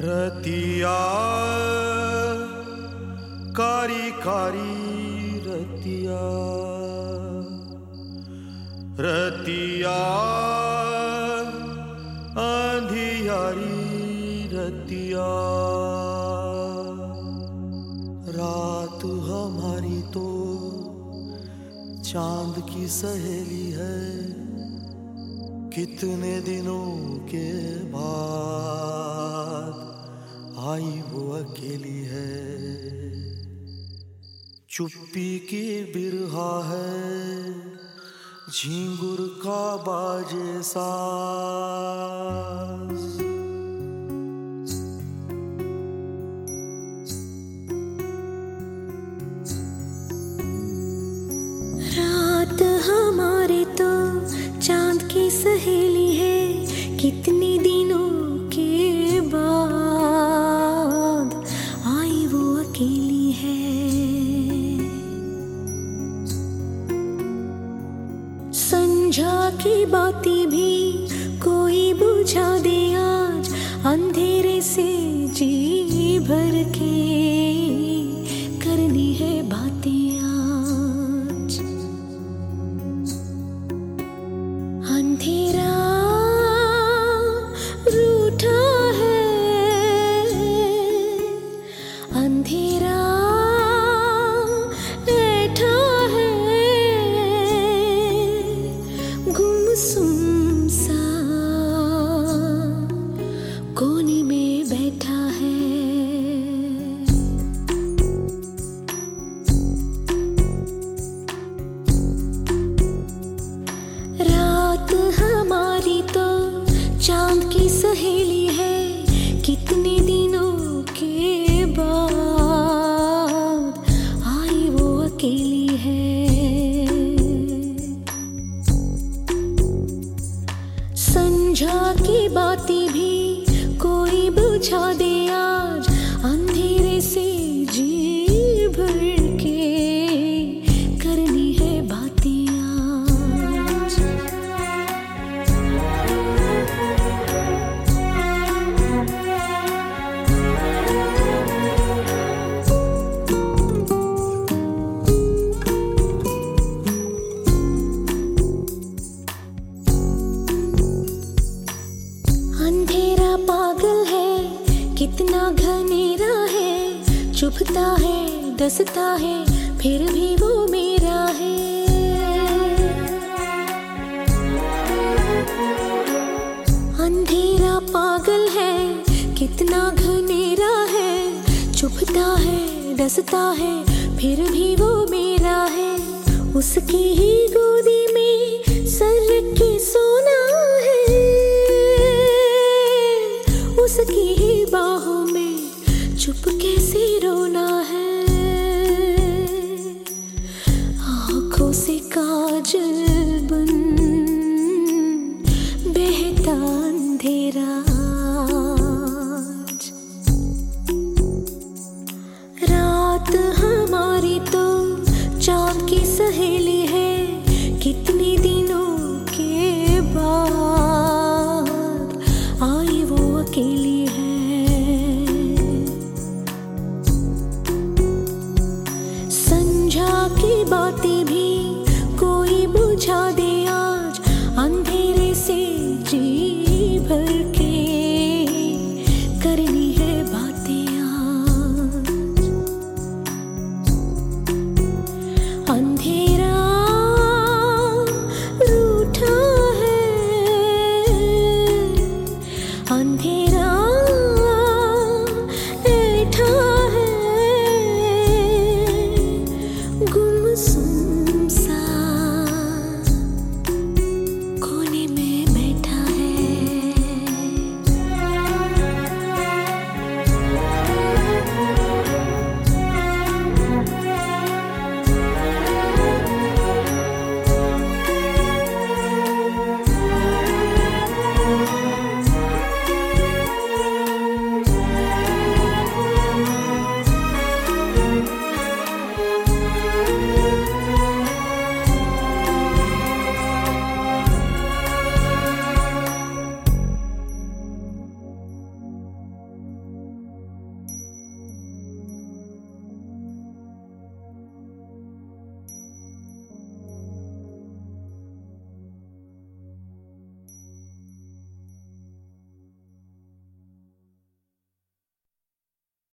रतिया कारी कारी रतिया, रतिया अंधियारी रतिया। रात हमारी तो चांद की सहेली है, कितने दिनों के बाद आई वो अकेली है। चुप्पी की बिरहा है, झिंगुर का बाजे साज। रात हमारे तो चांद की सहेली है, कितने दिनों के बाद आई वो अकेली है। संझा की बाती भी कोई बुझा दे आज, अंधेरे से जी भर के करनी है बातें आज। अंधेरा रूठा है, अंधेरा बैठा है, गुमसुम सा कोने में बैठा है। रात हमारी तो चांद की सहेली है, कितने दिनों के बाद आई वो अकेली है। संझा की बातें भी कोई बुझा दे आज, अंधेरे से जी भर के करनी है बातें आज। अंधेरा पागल है, कितना घनेरा है, चुभता है डसता है, फिर भी वो मेरा है। अंधेरा पागल है, कितना घनेरा है, चुभता है डसता है, फिर भी वो मेरा है। उसकी ही गोदी में सर रख के सोना